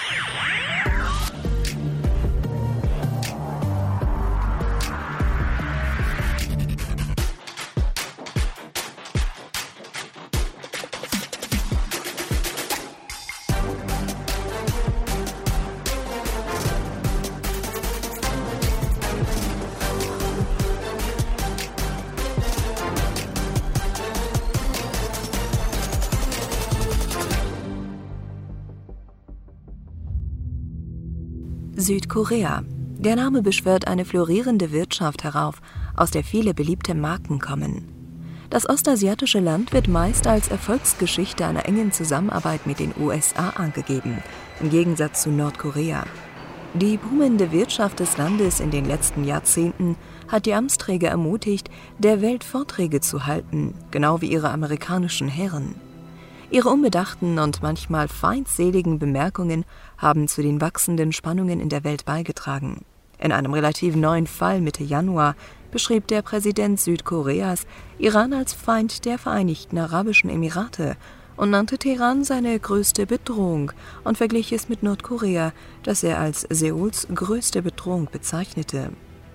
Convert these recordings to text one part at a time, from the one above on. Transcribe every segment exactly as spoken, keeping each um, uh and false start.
Südkorea. Der Name beschwört eine florierende Wirtschaft herauf, aus der viele beliebte Marken kommen. Das ostasiatische Land wird meist als Erfolgsgeschichte einer engen Zusammenarbeit mit den U S A angegeben, im Gegensatz zu Nordkorea. Die boomende Wirtschaft des Landes in den letzten Jahrzehnten hat die Amtsträger ermutigt, der Welt Vorträge zu halten, genau wie ihre amerikanischen Herren. Ihre unbedachten und manchmal feindseligen Bemerkungen haben zu den wachsenden Spannungen in der Welt beigetragen. In einem relativ neuen Fall Mitte Januar beschrieb der Präsident Südkoreas Iran als Feind der Vereinigten Arabischen Emirate und nannte Teheran seine größte Bedrohung und verglich es mit Nordkorea, das er als Seuls größte Bedrohung bezeichnete.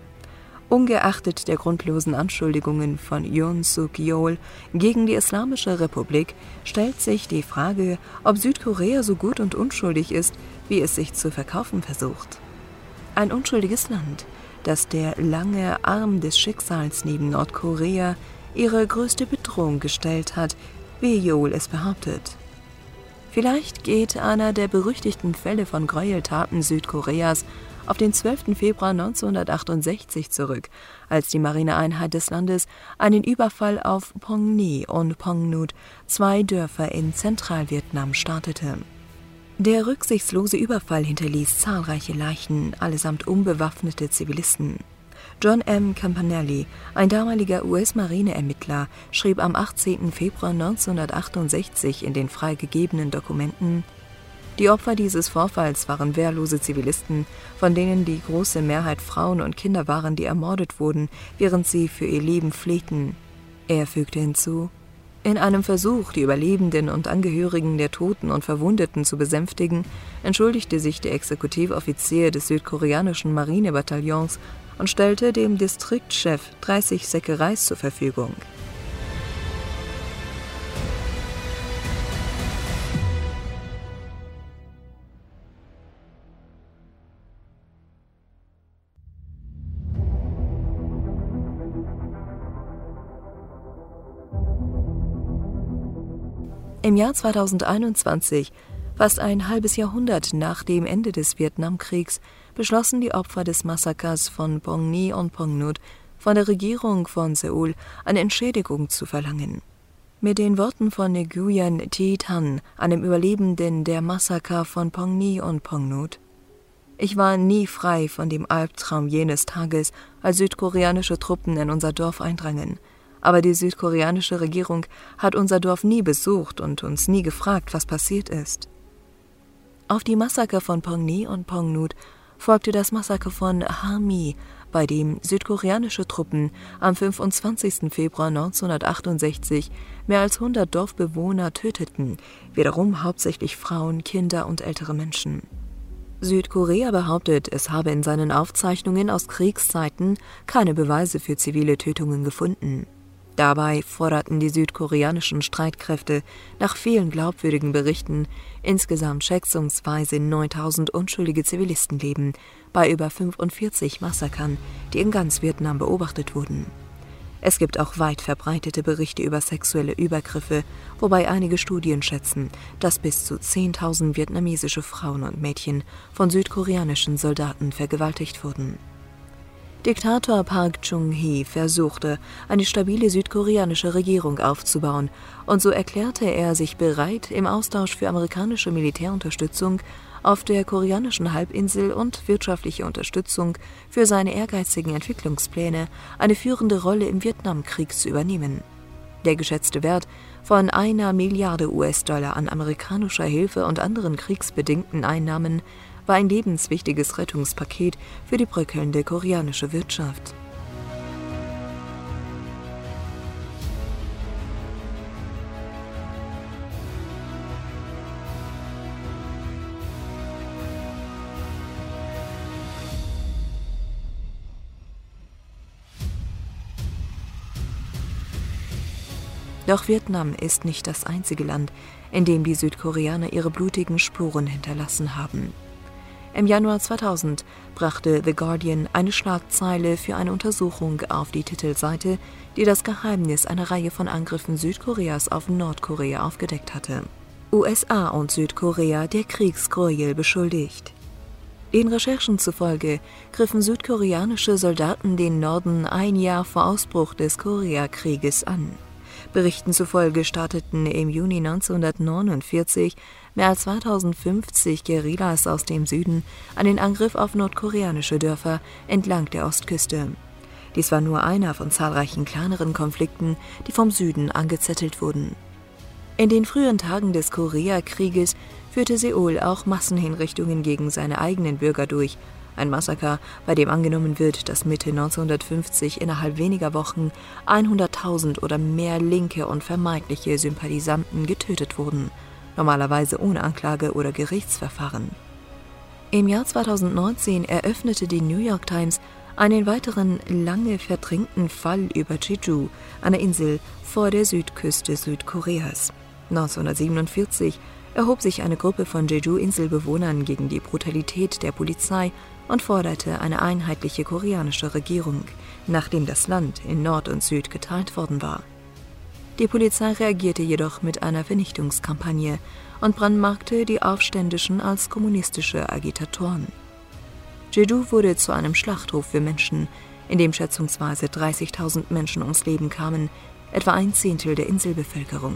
Ungeachtet der grundlosen Anschuldigungen von Yoon Suk-yeol gegen die Islamische Republik stellt sich die Frage, ob Südkorea so gut und unschuldig ist, wie es sich zu verkaufen versucht. Ein unschuldiges Land, das der lange Arm des Schicksals neben Nordkorea ihre größte Bedrohung gestellt hat, wie Yeol es behauptet. Vielleicht geht einer der berüchtigten Fälle von Gräueltaten Südkoreas auf den zwölften Februar neunzehnhundertachtundsechzig zurück, als die Marineeinheit des Landes einen Überfall auf Phong Nhi und Phong Nhut, zwei Dörfer in Zentralvietnam, startete. Der rücksichtslose Überfall hinterließ zahlreiche Leichen, allesamt unbewaffnete Zivilisten. John M. Campanelli, ein damaliger U S-Marineermittler, schrieb am achtzehnten Februar neunzehnhundertachtundsechzig in den freigegebenen Dokumenten: Die Opfer dieses Vorfalls waren wehrlose Zivilisten, von denen die große Mehrheit Frauen und Kinder waren, die ermordet wurden, während sie für ihr Leben flehten. Er fügte hinzu: In einem Versuch, die Überlebenden und Angehörigen der Toten und Verwundeten zu besänftigen, entschuldigte sich der Exekutivoffizier des südkoreanischen Marinebataillons und stellte dem Distriktchef dreißig Säcke Reis zur Verfügung. Im Jahr zweitausendeinundzwanzig, fast ein halbes Jahrhundert nach dem Ende des Vietnamkriegs, beschlossen die Opfer des Massakers von Phong Nhi und Phong Nhut von der Regierung von Seoul eine Entschädigung zu verlangen. Mit den Worten von Nguyen Thi Thanh, einem Überlebenden der Massaker von Phong Nhi und Phong Nhut: Ich war nie frei von dem Albtraum jenes Tages, als südkoreanische Truppen in unser Dorf eindrangen. Aber die südkoreanische Regierung hat unser Dorf nie besucht und uns nie gefragt, was passiert ist. Auf die Massaker von Phong Nhi und Phong Nhut folgte das Massaker von Ha My, bei dem südkoreanische Truppen am fünfundzwanzigsten Februar neunzehnhundertachtundsechzig mehr als hundert Dorfbewohner töteten, wiederum hauptsächlich Frauen, Kinder und ältere Menschen. Südkorea behauptet, es habe in seinen Aufzeichnungen aus Kriegszeiten keine Beweise für zivile Tötungen gefunden. Dabei forderten die südkoreanischen Streitkräfte nach vielen glaubwürdigen Berichten insgesamt schätzungsweise neuntausend unschuldige Zivilistenleben bei über fünfundvierzig Massakern, die in ganz Vietnam beobachtet wurden. Es gibt auch weit verbreitete Berichte über sexuelle Übergriffe, wobei einige Studien schätzen, dass bis zu zehntausend vietnamesische Frauen und Mädchen von südkoreanischen Soldaten vergewaltigt wurden. Diktator Park Chung-hee versuchte, eine stabile südkoreanische Regierung aufzubauen, und so erklärte er sich bereit, im Austausch für amerikanische Militärunterstützung auf der koreanischen Halbinsel und wirtschaftliche Unterstützung für seine ehrgeizigen Entwicklungspläne eine führende Rolle im Vietnamkrieg zu übernehmen. Der geschätzte Wert von einer Milliarde U S-Dollar an amerikanischer Hilfe und anderen kriegsbedingten Einnahmen war ein lebenswichtiges Rettungspaket für die bröckelnde koreanische Wirtschaft. Doch Vietnam ist nicht das einzige Land, in dem die Südkoreaner ihre blutigen Spuren hinterlassen haben. Im Januar zweitausend brachte The Guardian eine Schlagzeile für eine Untersuchung auf die Titelseite, die das Geheimnis einer Reihe von Angriffen Südkoreas auf Nordkorea aufgedeckt hatte. U S A und Südkorea der Kriegsgräuel beschuldigt. Den Recherchen zufolge griffen südkoreanische Soldaten den Norden ein Jahr vor Ausbruch des Koreakrieges an. Berichten zufolge starteten im Juni neunzehnhundertneunundvierzig mehr als zweitausendfünfzig Guerillas aus dem Süden einen Angriff auf nordkoreanische Dörfer entlang der Ostküste. Dies war nur einer von zahlreichen kleineren Konflikten, die vom Süden angezettelt wurden. In den frühen Tagen des Koreakrieges führte Seoul auch Massenhinrichtungen gegen seine eigenen Bürger durch. Ein Massaker, bei dem angenommen wird, dass Mitte neunzehnhundertfünfzig innerhalb weniger Wochen hunderttausend oder mehr linke und vermeintliche Sympathisanten getötet wurden, normalerweise ohne Anklage oder Gerichtsverfahren. Im Jahr zweitausendneunzehn eröffnete die New York Times einen weiteren lange verdrängten Fall über Jeju, einer Insel vor der Südküste Südkoreas. neunzehnhundertsiebenundvierzig erhob sich eine Gruppe von Jeju-Inselbewohnern gegen die Brutalität der Polizei und forderte eine einheitliche koreanische Regierung, nachdem das Land in Nord und Süd geteilt worden war. Die Polizei reagierte jedoch mit einer Vernichtungskampagne und brandmarkte die Aufständischen als kommunistische Agitatoren. Jeju wurde zu einem Schlachthof für Menschen, in dem schätzungsweise dreißigtausend Menschen ums Leben kamen, etwa ein Zehntel der Inselbevölkerung.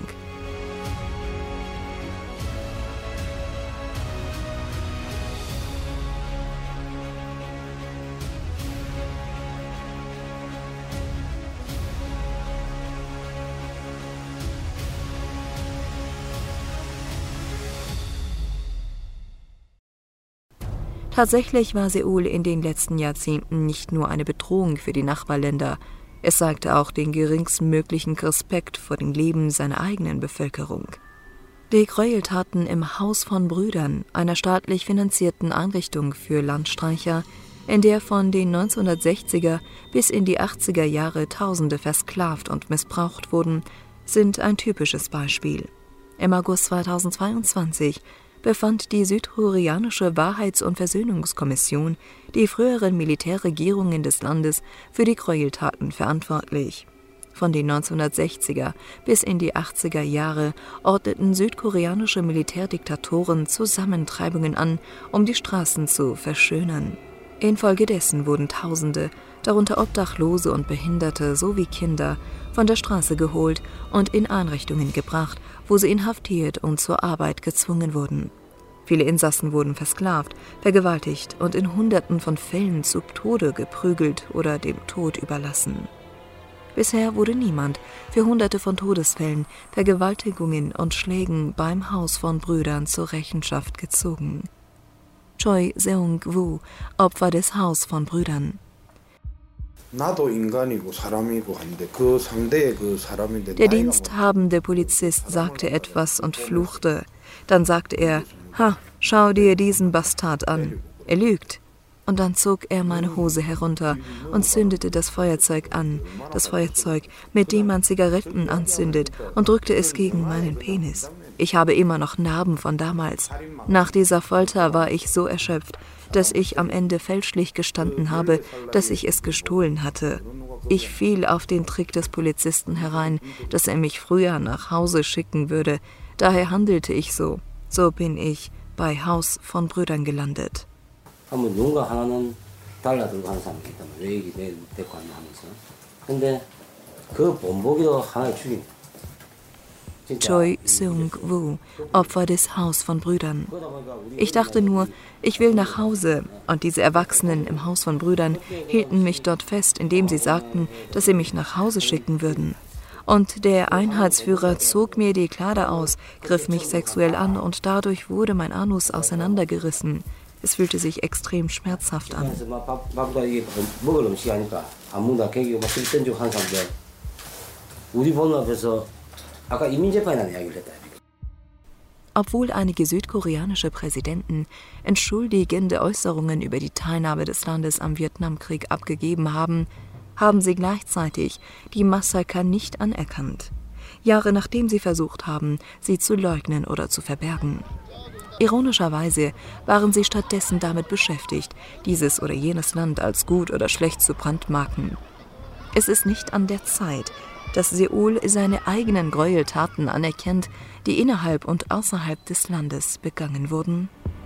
Tatsächlich war Seoul in den letzten Jahrzehnten nicht nur eine Bedrohung für die Nachbarländer, es zeigte auch den geringstmöglichen Respekt vor dem Leben seiner eigenen Bevölkerung. Die Gräueltaten im Haus von Brüdern, einer staatlich finanzierten Einrichtung für Landstreicher, in der von den neunzehnhundertsechziger bis in die achtziger Jahre Tausende versklavt und missbraucht wurden, sind ein typisches Beispiel. Im August zweitausendzweiundzwanzig befand die südkoreanische Wahrheits- und Versöhnungskommission die früheren Militärregierungen des Landes für die Gräueltaten verantwortlich. Von den neunzehnhundertsechziger bis in die achtziger Jahre ordneten südkoreanische Militärdiktatoren Zusammentreibungen an, um die Straßen zu verschönern. Infolgedessen wurden Tausende, darunter Obdachlose und Behinderte sowie Kinder, von der Straße geholt und in Einrichtungen gebracht, wo sie inhaftiert und zur Arbeit gezwungen wurden. Viele Insassen wurden versklavt, vergewaltigt und in Hunderten von Fällen zu Tode geprügelt oder dem Tod überlassen. Bisher wurde niemand für Hunderte von Todesfällen, Vergewaltigungen und Schlägen beim Haus von Brüdern zur Rechenschaft gezogen. Choi Seung-woo, Opfer des Haus von Brüdern. Der diensthabende Polizist sagte etwas und fluchte. Dann sagte er, »Ha, schau dir diesen Bastard an. Er lügt.« Und dann zog er meine Hose herunter und zündete das Feuerzeug an, das Feuerzeug, mit dem man Zigaretten anzündet, und drückte es gegen meinen Penis. Ich habe immer noch Narben von damals. Nach dieser Folter war ich so erschöpft, dass ich am Ende fälschlich gestanden habe, dass ich es gestohlen hatte. Ich fiel auf den Trick des Polizisten herein, dass er mich früher nach Hause schicken würde. Daher handelte ich so. So bin ich bei Haus von Brüdern gelandet. 한번 누군가 하나는 달라 들고 하는 사람이 있다면 내 얘기 내 데리고 왔나 하면서 근데 그 본보기도 하나를 죽인 Choi Seung-woo, Opfer des Haus von Brüdern. Ich dachte nur, ich will nach Hause, und diese Erwachsenen im Haus von Brüdern hielten mich dort fest, indem sie sagten, dass sie mich nach Hause schicken würden. Und der Einheitsführer zog mir die Kleider aus, griff mich sexuell an und dadurch wurde mein Anus auseinandergerissen. Es fühlte sich extrem schmerzhaft an. Obwohl einige südkoreanische Präsidenten entschuldigende Äußerungen über die Teilnahme des Landes am Vietnamkrieg abgegeben haben, haben sie gleichzeitig die Massaker nicht anerkannt. Jahre nachdem sie versucht haben, sie zu leugnen oder zu verbergen. Ironischerweise waren sie stattdessen damit beschäftigt, dieses oder jenes Land als gut oder schlecht zu brandmarken. Es ist nicht an der Zeit, dass Seoul seine eigenen Gräueltaten anerkennt, die innerhalb und außerhalb des Landes begangen wurden?